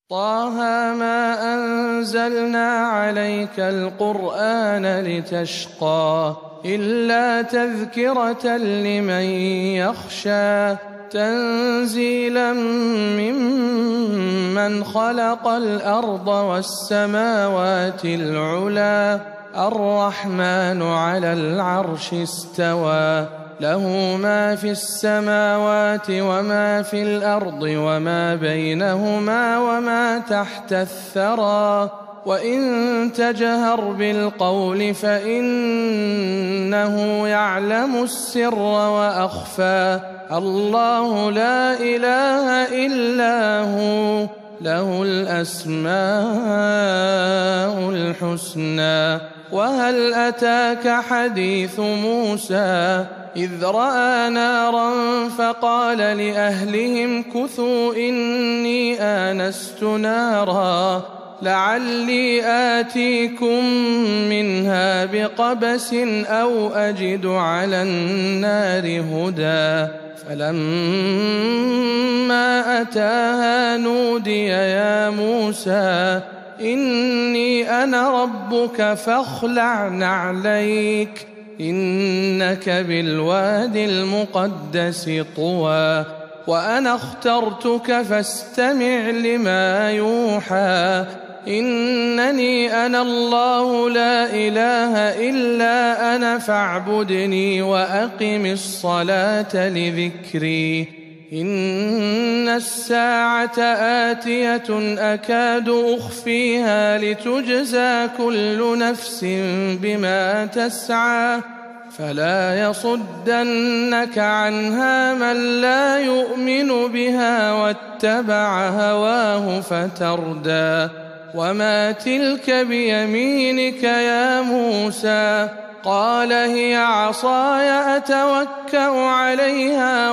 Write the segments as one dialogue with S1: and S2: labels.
S1: طه ما أنزلنا عليك القرآن لتشقى إلا تذكرة لمن يخشى تنزيلا ممن خلق الأرض والسماوات العلى الرحمن على العرش استوى له ما في السماوات وما في الأرض وما بينهما وما تحت الثرى وإن تجهر بالقول فإنه يعلم السر وأخفى الله لا إله إلا هو له الأسماء الحسنى وهل أتاك حديث موسى إذ رأى نارا فقال لأهلهم كثوا إني آنست نارا لعلي آتيكم منها بقبس أو أجد على النار هدى فلما أتاها نودي يا موسى إني أنا ربك فاخلع نعليك إنك بالوادي المقدس طوى وأنا اخترتك فاستمع لما يوحى إنني أنا الله لا إله إلا أنا فاعبدني وأقم الصلاة لذكري إن الساعة آتية أكاد أخفيها لتجزى كل نفس بما تسعى فلا يصدنك عنها من لا يؤمن بها واتبع هواه فتردى وما تلك بيمينك يا موسى قال هي عصاي أتوكأ عليها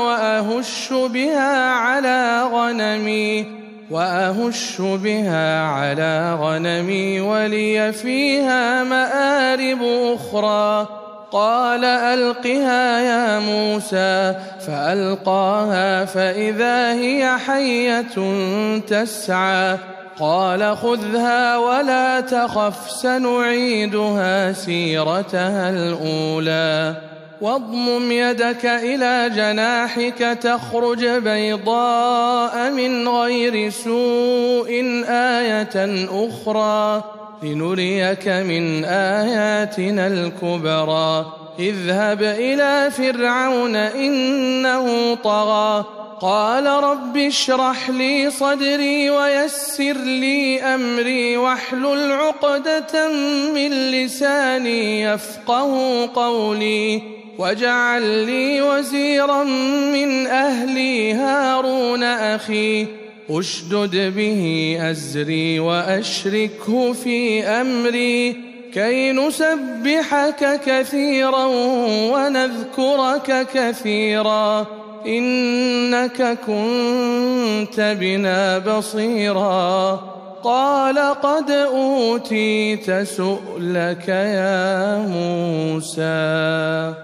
S1: وأهش بها على غنمي ولي فيها مآرب أخرى قال ألقها يا موسى فألقاها فإذا هي حية تسعى قال خذها ولا تخف سنعيدها سيرتها الأولى واضمم يدك إلى جناحك تخرج بيضاء من غير سوء آية أخرى لنريك من آياتنا الكبرى اذهب إلى فرعون إنه طغى قال رب اشرح لي صدري ويسر لي أمري واحلل عقدة من لساني يفقه قولي واجعل لي وزيرا من أهلي هارون أخي اشدد به أزري وأشركه في أمري كي نسبحك كثيرا ونذكرك كثيرا إنك كنت بنا بصيرا قال قد أوتيت سؤلك يا موسى